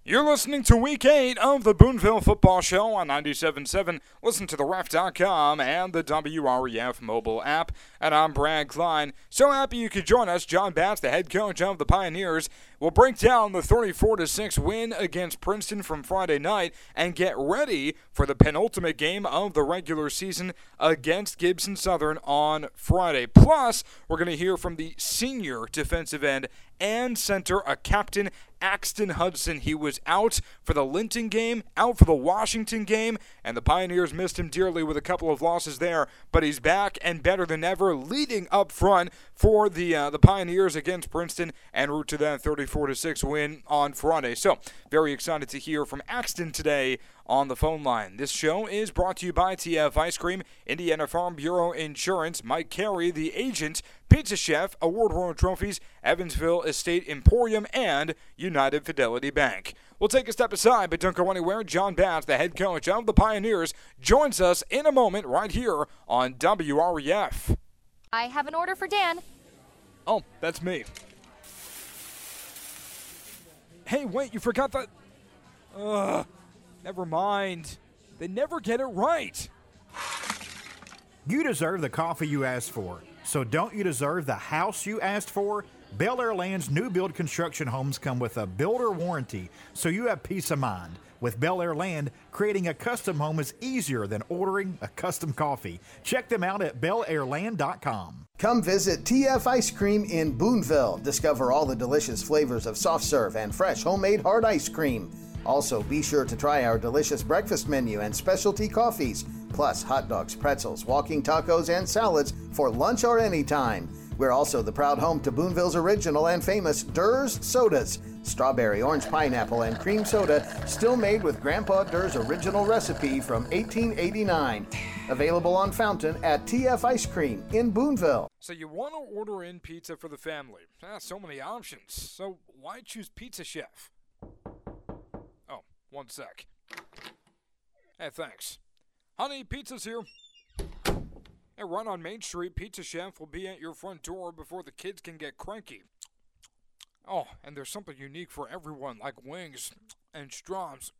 You're listening to Week 8 of the Boonville Football Show on 97.7. Listen to theref.com and the WREF mobile app. And I'm Brad Klein. So happy you could join us. John Batts, the head coach of the Pioneers, will break down the 34-6 win against Princeton from Friday night and get ready for the penultimate game of the regular season against Gibson Southern on Friday. Plus, we're going to hear from the senior defensive end and center, a captain, Axton Hudson. He was out for the Linton game, out for the Washington game, and the Pioneers missed him dearly with a couple of losses there, but he's back and better than ever, leading up front for the Pioneers against Princeton en route to that 34-6 win on Friday. So, very excited to hear from Axton today on the phone line. This show is brought to you by TF Ice Cream, Indiana Farm Bureau Insurance, Mike Carey, the agent, Pizza Chef, award-winning trophies, Evansville Estate Emporium, and United Fidelity Bank. We'll take a step aside, but don't go anywhere. John Batts, the head coach of the Pioneers, joins us in a moment right here on WREF. I have an order for Dan. Oh, that's me. Hey, wait, you forgot that. Never mind. They never get it right. You deserve the coffee you asked for. So don't you deserve the house you asked for? Bel Air Land's new build construction homes come with a builder warranty, so you have peace of mind. With Bel Air Land, creating a custom home is easier than ordering a custom coffee. Check them out at belairland.com. Come visit TF Ice Cream in Boonville. Discover all the delicious flavors of soft serve and fresh homemade hard ice cream. Also, be sure to try our delicious breakfast menu and specialty coffees, plus hot dogs, pretzels, walking tacos, and salads for lunch or anytime. We're also the proud home to Boonville's original and famous Durr's sodas. Strawberry, orange, pineapple, and cream soda, still made with Grandpa Durr's original recipe from 1889. Available on Fountain at TF Ice Cream in Boonville. So you want to order in pizza for the family. So many options. So why choose Pizza Chef? Oh, one sec. Hey, thanks. Honey, pizza's here. Hey, run on Main Street. Pizza Chef will be at your front door before the kids can get cranky. Oh, and there's something unique for everyone, like wings and straws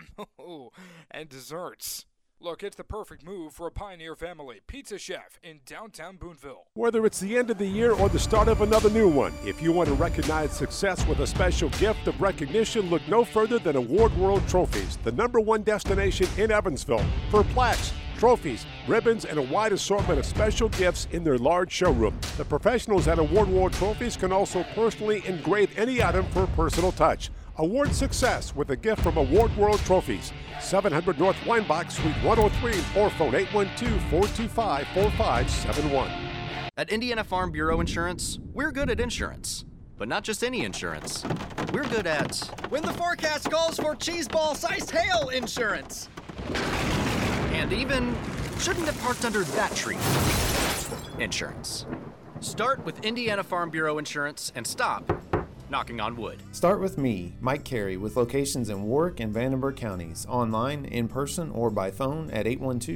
and desserts. Look, it's the perfect move for a Pioneer family. Pizza Chef in downtown Boonville. Whether it's the end of the year or the start of another new one, if you want to recognize success with a special gift of recognition, look no further than Award World Trophies, the #1 destination in Evansville for plaques, trophies, ribbons, and a wide assortment of special gifts in their large showroom. The professionals at Award World Trophies can also personally engrave any item for a personal touch. Award success with a gift from Award World Trophies. 700 North Weinbach, Suite 103, or phone 812-425-4571. At Indiana Farm Bureau Insurance, we're good at insurance. But not just any insurance. We're good at when the forecast calls for cheeseball-sized hail insurance. And even shouldn't have parked under that tree insurance. Start with Indiana Farm Bureau Insurance and stop knocking on wood. Start with me, Mike Carey, with locations in Warwick and Vandenberg counties, online, in person, or by phone at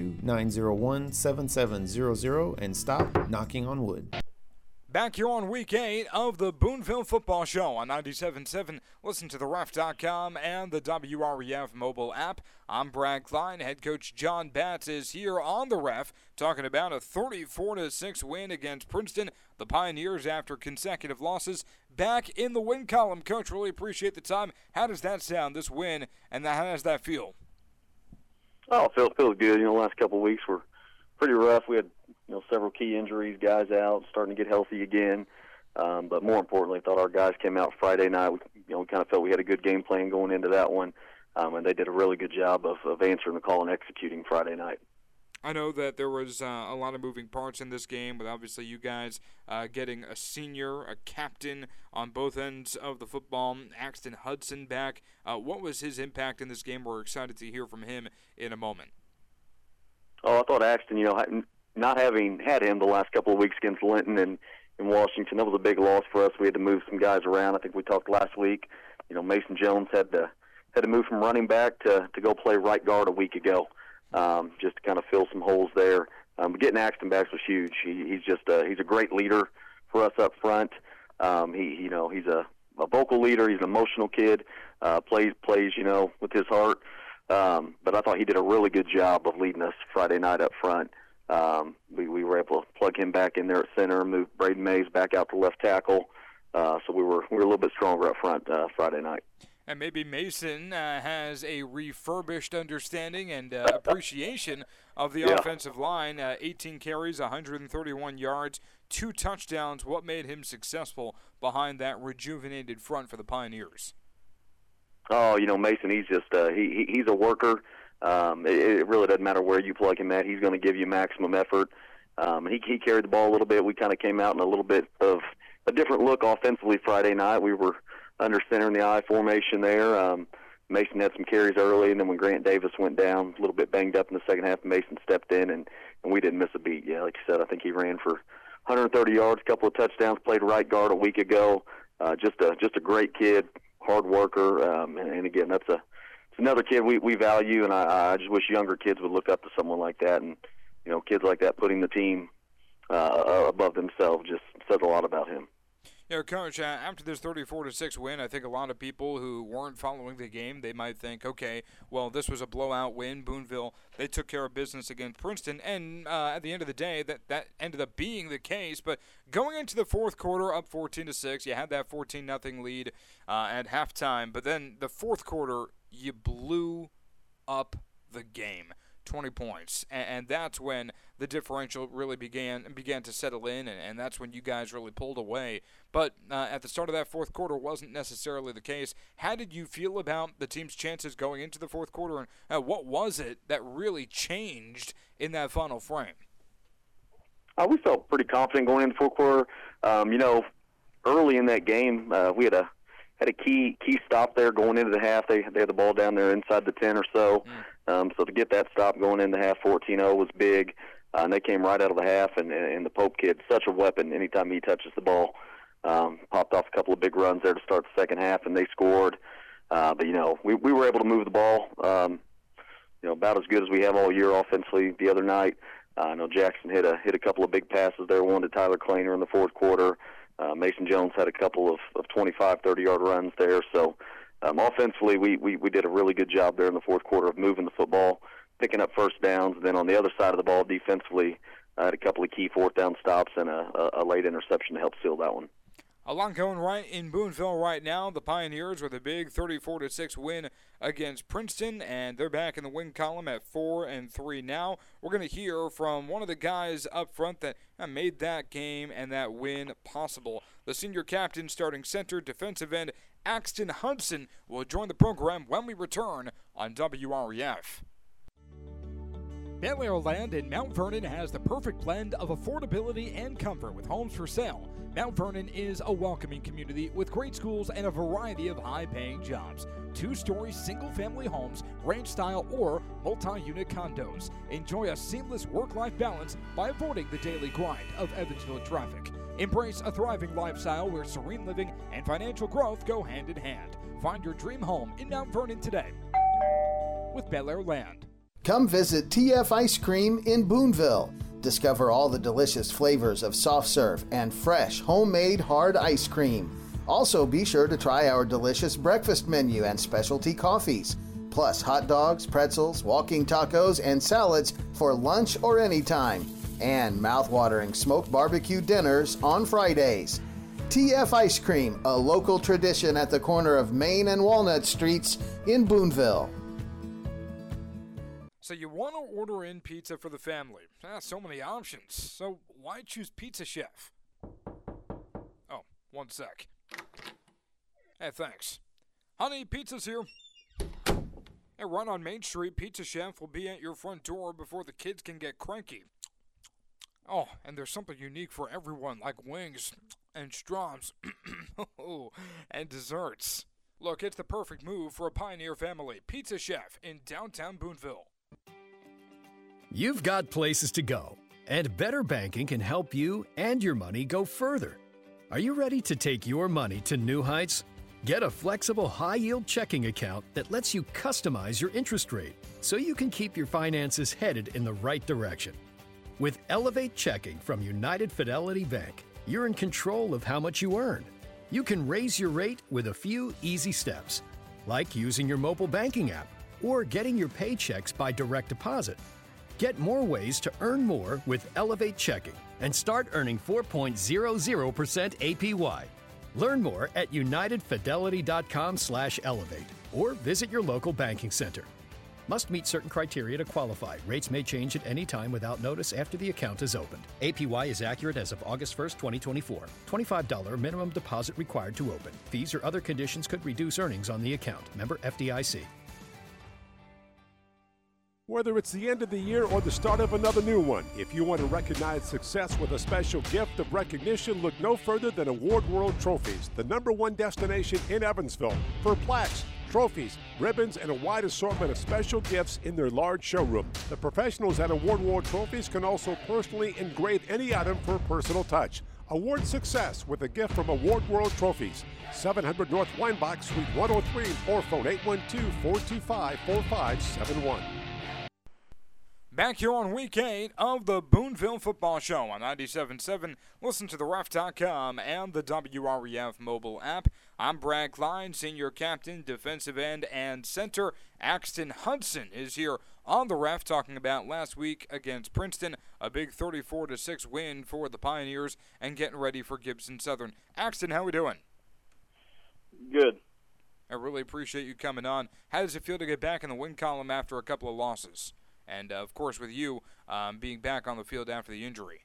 812-901-7700 and stop knocking on wood. Back here on Week 8 of the Boonville Football Show on 97.7. Listen to theref.com and the WREF mobile app. I'm Brad Klein. Head coach John Batts is here on the Ref talking about a 34-6 win against Princeton. The Pioneers, after consecutive losses, back in the win column. Coach, really appreciate the time. How does that sound, this win, and how does that feel? Oh, it feels good. The last couple of weeks were pretty rough. We had several key injuries, guys out, starting to get healthy again. But more importantly, I thought our guys came out Friday night. We kind of felt we had a good game plan going into that one, and they did a really good job of answering the call and executing Friday night. I know that there was a lot of moving parts in this game, with obviously you guys getting a senior, a captain on both ends of the football, Axton Hudson back. What was his impact in this game? We're excited to hear from him in a moment. Oh, I thought Axton, not having had him the last couple of weeks against Linton and in Washington, that was a big loss for us. We had to move some guys around. I think we talked last week. Mason Jones had to move from running back to go play right guard a week ago, just to kind of fill some holes there. But getting Axton back was huge. He's a great leader for us up front. He's a a vocal leader. He's an emotional kid. Plays with his heart. But I thought he did a really good job of leading us Friday night up front. We were able to plug him back in there at center, move Braden Mays back out to left tackle. So we were a little bit stronger up front Friday night. And maybe Mason has a refurbished understanding and appreciation of the offensive line. 18 carries, 131 yards, 2 touchdowns. What made him successful behind that rejuvenated front for the Pioneers? Oh, Mason, he's just he's a worker. It really doesn't matter where you plug him at. He's going to give you maximum effort. And he carried the ball a little bit. We kind of came out in a little bit of a different look offensively Friday night. We were under center in the I formation there. Mason had some carries early, and then when Grant Davis went down, a little bit banged up in the second half, Mason stepped in, and we didn't miss a beat. Yeah, like you said, I think he ran for 130 yards, a couple of touchdowns, played right guard a week ago. Just a great kid, hard worker, and again, it's another kid we value, and I just wish younger kids would look up to someone like that, and kids like that putting the team above themselves just says a lot about him. Coach, after this 34-6 win, I think a lot of people who weren't following the game, they might think, okay, well, this was a blowout win. Boonville, they took care of business against Princeton, and at the end of the day, that ended up being the case. But going into the fourth quarter, up 14-6, you had that 14-0 lead at halftime, but then the fourth quarter, you blew up the game. 20 points, and that's when the differential really began to settle in, and that's when you guys really pulled away. But at the start of that fourth quarter wasn't necessarily the case. How did you feel about the team's chances going into the fourth quarter, and what was it that really changed in that final frame? We felt pretty confident going into the fourth quarter. Early in that game, we had a key stop there going into the half. They had the ball down there inside the 10 or so. So to get that stop going into half 14-0 was big. And they came right out of the half, and the Pope kid, such a weapon anytime he touches the ball. Popped off a couple of big runs there to start the second half, and they scored. But we were able to move the ball, about as good as we have all year offensively the other night. I know Jackson hit a couple of big passes there, one to Tyler Kleiner in the fourth quarter. Mason Jones had a couple of 25, 30-yard runs there. So offensively, we did a really good job there in the fourth quarter of moving the football, picking up first downs. And then on the other side of the ball, defensively, I had a couple of key fourth down stops and a late interception to help seal that one. A lot going right in Boonville right now. The Pioneers with a big 34-6 win against Princeton, and they're back in the win column at 4-3 now. We're going to hear from one of the guys up front that made that game and that win possible. The senior captain, starting center, defensive end, Axton Hudson, will join the program when we return on WREF. Bel Air Land in Mount Vernon has the perfect blend of affordability and comfort with homes for sale. Mount Vernon is a welcoming community with great schools and a variety of high-paying jobs. 2-story single-family homes, ranch-style or multi-unit condos. Enjoy a seamless work-life balance by avoiding the daily grind of Evansville traffic. Embrace a thriving lifestyle where serene living and financial growth go hand in hand. Find your dream home in Mount Vernon today with Bel Air Land. Come visit TF Ice Cream in Boonville. Discover all the delicious flavors of soft serve and fresh homemade hard ice cream. Also, be sure to try our delicious breakfast menu and specialty coffees, plus hot dogs, pretzels, walking tacos, and salads for lunch or anytime, and mouth-watering smoked barbecue dinners on Fridays. TF Ice Cream, a local tradition at the corner of Main and Walnut Streets in Boonville. So you want to order in pizza for the family. So many options. So why choose Pizza Chef? Oh, one sec. Hey, thanks. Honey, pizza's here. Hey, right on Main Street, Pizza Chef will be at your front door before the kids can get cranky. Oh, and there's something unique for everyone, like wings and straws and desserts. Look, it's the perfect move for a Pioneer family. Pizza Chef in downtown Boonville. You've got places to go, and Better Banking can help you and your money go further. Are you ready to take your money to new heights? Get a flexible high-yield checking account that lets you customize your interest rate so you can keep your finances headed in the right direction. With Elevate Checking from United Fidelity Bank, you're in control of how much you earn. You can raise your rate with a few easy steps, like using your mobile banking app or getting your paychecks by direct deposit. Get more ways to earn more with Elevate Checking and start earning 4.00% APY. Learn more at unitedfidelity.com/elevate or visit your local banking center. Must meet certain criteria to qualify. Rates may change at any time without notice after the account is opened. APY is accurate as of August 1st, 2024. $25 minimum deposit required to open. Fees or other conditions could reduce earnings on the account. Member FDIC. Whether it's the end of the year or the start of another new one, if you want to recognize success with a special gift of recognition, look no further than Award World Trophies, the #1 destination in Evansville for plaques, trophies, ribbons, and a wide assortment of special gifts in their large showroom. The professionals at Award World Trophies can also personally engrave any item for a personal touch. Award success with a gift from Award World Trophies. 700 North Weinbach, Suite 103, or phone 812-425-4571. Back here on Week 8 of the Boonville Football Show on 97.7. Listen to the Ref.com and the WREF mobile app. I'm Brad Klein, senior captain, defensive end, and center. Axton Hudson is here on the Ref talking about last week against Princeton, a big 34-6 win for the Pioneers, and getting ready for Gibson Southern. Axton, how we doing? Good. I really appreciate you coming on. How does it feel to get back in the win column after a couple of losses? And, of course, with you being back on the field after the injury.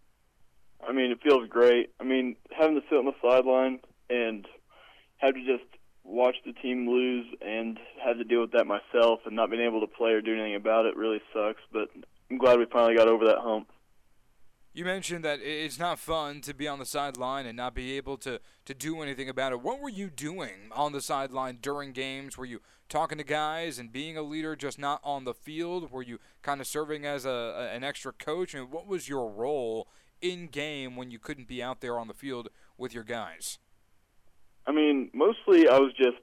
I mean, it feels great. I mean, having to sit on the sideline and have to just watch the team lose and have to deal with that myself and not being able to play or do anything about it really sucks. But I'm glad we finally got over that hump. You mentioned that it's not fun to be on the sideline and not be able to do anything about it. What were you doing on the sideline during games? Were you talking to guys and being a leader, just not on the field? Were you kind of serving as an extra coach? And what was your role in game when you couldn't be out there on the field with your guys? I mean, mostly I was just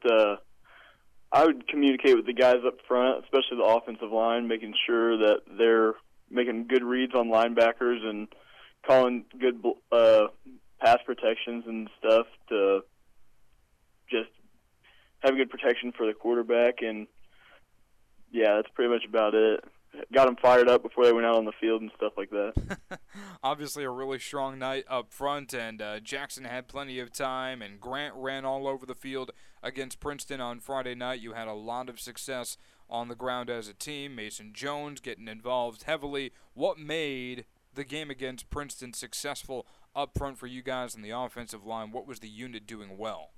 I would communicate with the guys up front, especially the offensive line, making sure that they're making good reads on linebackers and calling good pass protections and stuff to just have good protection for the quarterback. And, yeah, that's pretty much about it. Got them fired up before they went out on the field and stuff like that. Obviously a really strong night up front, and Jackson had plenty of time, and Grant ran all over the field against Princeton on Friday night. You had a lot of success on the ground as a team. Mason Jones getting involved heavily. What made the game against Princeton successful up front for you guys on the offensive line? What was the unit doing well?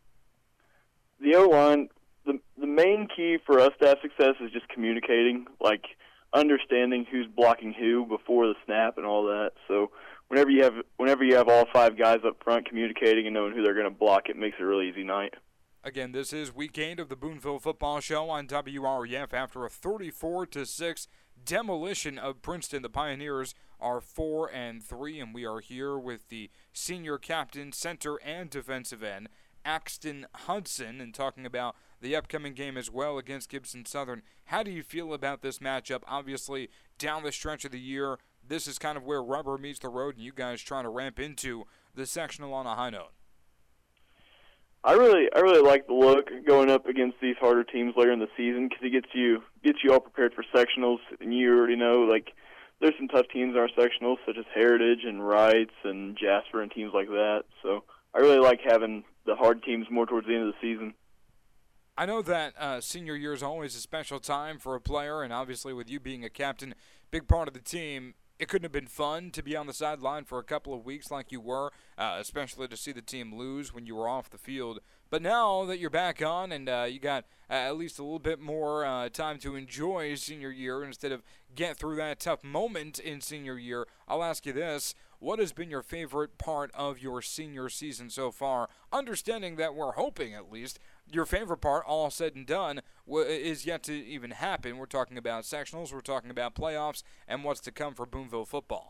The O-line, the main key for us to have success is just communicating, like understanding who's blocking who before the snap and all that. So whenever you have all five guys up front communicating and knowing who they're going to block, it makes it a really easy night. Again, this is Week 8 of the Boonville Football Show on WREF. After a 34-6 demolition of Princeton, the Pioneers are 4-3, and we are here with the senior captain, center, and defensive end, Axton Hudson, and talking about the upcoming game as well against Gibson Southern. How do you feel about this matchup? Obviously, down the stretch of the year, this is kind of where rubber meets the road, and you guys trying to ramp into the sectional on a high note. I really like the look going up against these harder teams later in the season because it gets you all prepared for sectionals, and you already know like there's some tough teams in our sectionals such as Heritage and Wrights and Jasper and teams like that. So I really like having the hard teams more towards the end of the season. I know that senior year is always a special time for a player, and obviously with you being a captain, big part of the team, it couldn't have been fun to be on the sideline for a couple of weeks like you were, especially to see the team lose when you were off the field. But now that you're back on and you got at least a little bit more time to enjoy senior year instead of get through that tough moment in senior year, I'll ask you this. What has been your favorite part of your senior season so far? Understanding that we're hoping, at least, your favorite part, all said and done, is yet to even happen. We're talking about sectionals, we're talking about playoffs, and what's to come for Boonville football.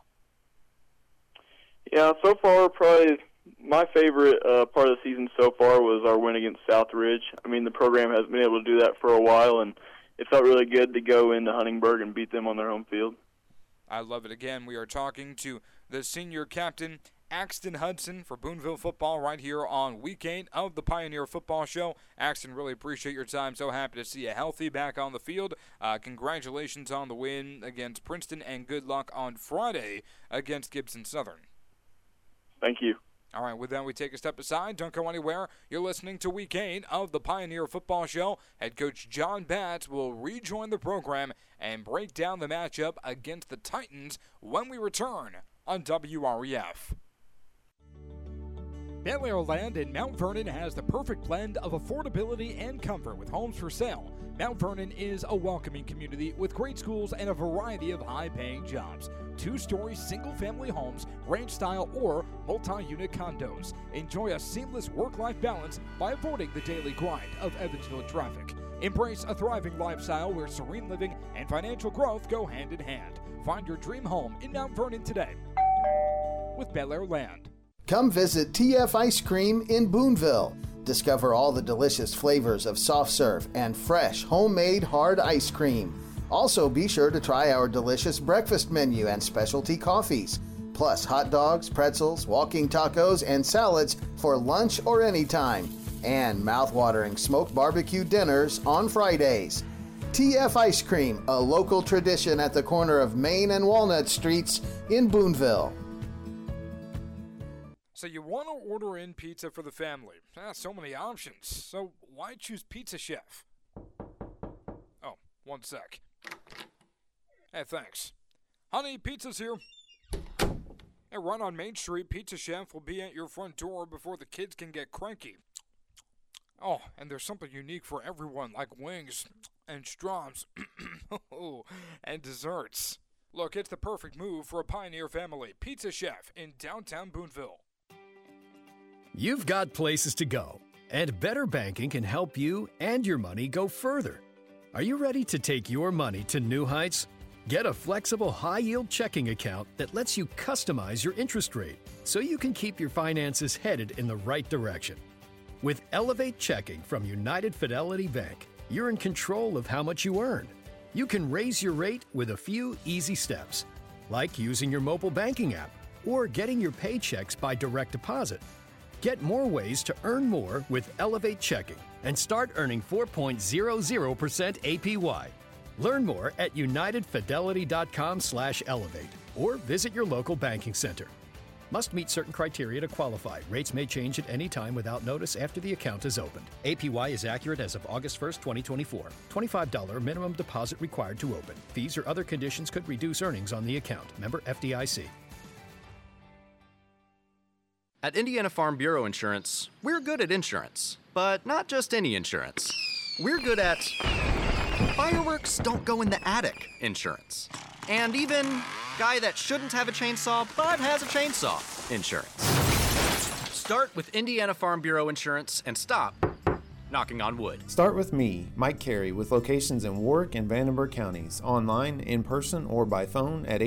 Yeah, so far, probably my favorite part of the season so far was our win against Southridge. I mean, the program has been able to do that for a while, and it felt really good to go into Huntingburg and beat them on their home field. I love it. Again, we are talking to the senior captain, Axton Hudson for Boonville Football right here on Week 8 of the Pioneer Football Show. Axton, really appreciate your time. So happy to see you healthy back on the field. Congratulations on the win against Princeton, and good luck on Friday against Gibson Southern. Thank you. All right, with that, we take a step aside. Don't go anywhere. You're listening to Week 8 of the Pioneer Football Show. Head coach John Batts will rejoin the program and break down the matchup against the Titans when we return on WREF. Bel Air Land in Mount Vernon has the perfect blend of affordability and comfort with homes for sale. Mount Vernon is a welcoming community with great schools and a variety of high-paying jobs. 2-story single-family homes, ranch-style or multi-unit condos. Enjoy a seamless work-life balance by avoiding the daily grind of Evansville traffic. Embrace a thriving lifestyle where serene living and financial growth go hand in hand. Find your dream home in Mount Vernon today with Bel Air Land. Come visit TF Ice Cream in Boonville. Discover all the delicious flavors of soft serve and fresh homemade hard ice cream. Also, be sure to try our delicious breakfast menu and specialty coffees, plus hot dogs, pretzels, walking tacos, and salads for lunch or anytime, and mouth-watering smoked barbecue dinners on Fridays. TF Ice Cream, a local tradition at the corner of Main and Walnut Streets in Boonville. So you want to order in pizza for the family. So many options. So why choose Pizza Chef? Oh, one sec. Hey, thanks. Honey, pizza's here. Hey, right on Main Street, Pizza Chef will be at your front door before the kids can get cranky. Oh, and there's something unique for everyone, like wings and straws and desserts. Look, it's the perfect move for a Pioneer family. Pizza Chef in downtown Boonville. You've got places to go, and Better Banking can help you and your money go further. Are you ready to take your money to new heights? Get a flexible, high-yield checking account that lets you customize your interest rate so you can keep your finances headed in the right direction. With Elevate Checking from United Fidelity Bank, you're in control of how much you earn. You can raise your rate with a few easy steps, like using your mobile banking app or getting your paychecks by direct deposit. Get more ways to earn more with Elevate Checking and start earning 4.00% APY. Learn more at unitedfidelity.com/elevate or visit your local banking center. Must meet certain criteria to qualify. Rates may change at any time without notice after the account is opened. APY is accurate as of August 1st, 2024. $25 minimum deposit required to open. Fees or other conditions could reduce earnings on the account. Member FDIC. At Indiana Farm Bureau Insurance, we're good at insurance, but not just any insurance. We're good at fireworks don't go in the attic insurance. And even guy that shouldn't have a chainsaw but has a chainsaw insurance. Start with Indiana Farm Bureau Insurance and stop knocking on wood. Start with me, Mike Carey, with locations in Warwick and Vandenberg counties, online, in person, or by phone at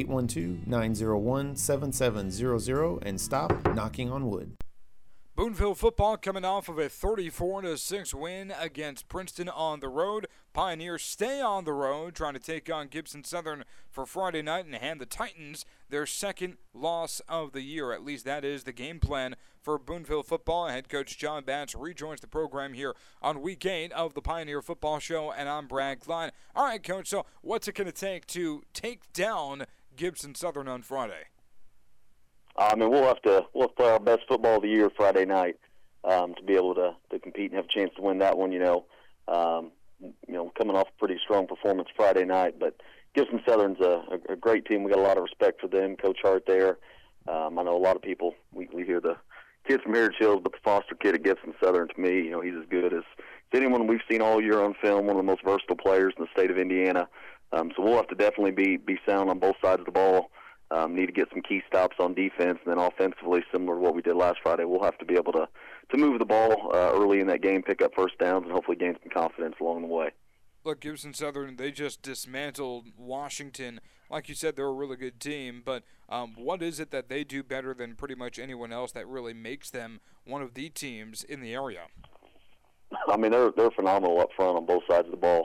812-901-7700 and stop knocking on wood. Boonville football coming off of a 34-6 win against Princeton on the road. Pioneers stay on the road, trying to take on Gibson Southern for Friday night and hand the Titans their second loss of the year. At least that is the game plan for Boonville football. Head coach John Batts rejoins the program here on Week 8 of the Pioneer Football Show, and I'm Brad Klein. All right, Coach, so what's it going to take take down Gibson Southern on Friday? I mean, we'll have to play our best football of the year Friday night to be able to compete and have a chance to win that one. Coming off a pretty strong performance Friday night, but Gibson Southern's a great team. We got a lot of respect for them. Coach Hart there. I know a lot of people. We hear the kids from Heritage Hills, but the Foster kid at Gibson Southern, to me, he's as good as anyone we've seen all year on film. One of the most versatile players in the state of Indiana. So we'll have to definitely be sound on both sides of the ball. Need to get some key stops on defense, and then offensively, similar to what we did last Friday, we'll have to be able to move the ball early in that game, pick up first downs, and hopefully gain some confidence along the way. Look, Gibson Southern, they just dismantled Washington. Like you said, they're a really good team, but what is it that they do better than pretty much anyone else that really makes them one of the teams in the area? I mean, they're phenomenal up front on both sides of the ball.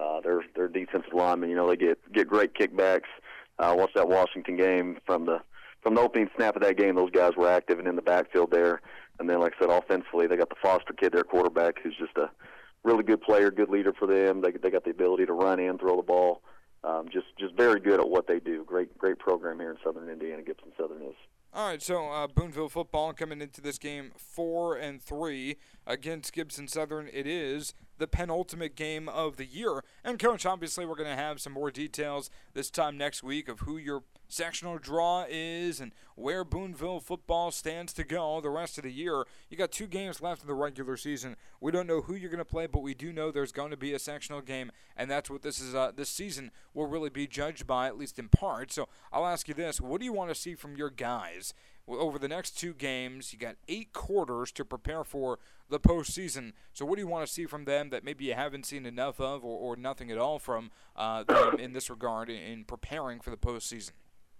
Their defensive linemen, they get great kickbacks. Watched that Washington game from the from the opening snap of that game, those guys were active and in the backfield there. And then, like I said, offensively, they got the Foster kid, their quarterback, who's just a really good player, good leader for them. They got the ability to run and throw the ball. Just very good at what they do. Great program here in Southern Indiana. Gibson Southern is. All right, so Boonville football coming into this game 4-3 against Gibson Southern. It is the penultimate game of the year. And, Coach, obviously we're going to have some more details this time next week of who your sectional draw is and where Boonville football stands to go the rest of the year. You got 2 games left in the regular season. We don't know who you're going to play, but we do know there's going to be a sectional game, and that's what this is. This season will really be judged by, at least in part. So I'll ask you this: what do you want to see from your guys over the next 2 games? You got 8 quarters to prepare for the postseason. So what do you want to see from them that maybe you haven't seen enough of, or nothing at all from them in this regard in preparing for the postseason?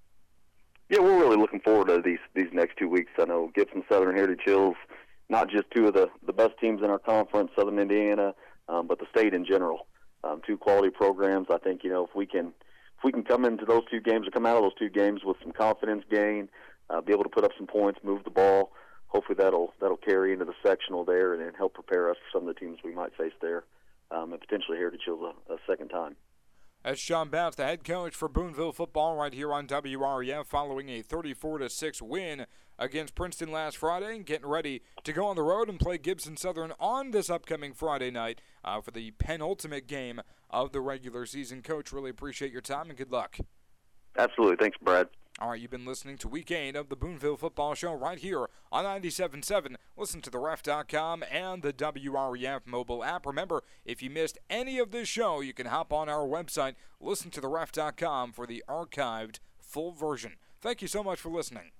Yeah, we're really looking forward to these next 2 weeks. I know Gibson Southern, Heritage Hills, not just 2 of the best teams in our conference, Southern Indiana, but the state in general. 2 quality programs. I think, if we can come into those 2 games or come out of those 2 games with some confidence gain, be able to put up some points, move the ball, hopefully that'll carry into the sectional there and help prepare us for some of the teams we might face there, and potentially Heritage Hills a second time. That's John Batts, the head coach for Boonville football, right here on WREF, following a 34-6 win against Princeton last Friday, and getting ready to go on the road and play Gibson Southern on this upcoming Friday night for the penultimate game of the regular season. Coach, really appreciate your time and good luck. Absolutely. Thanks, Brad. All right, you've been listening to Week 8 of the Boonville Football Show right here on 97.7. Listen to theref.com and the WREF mobile app. Remember, if you missed any of this show, you can hop on our website, listen to theref.com for the archived full version. Thank you so much for listening.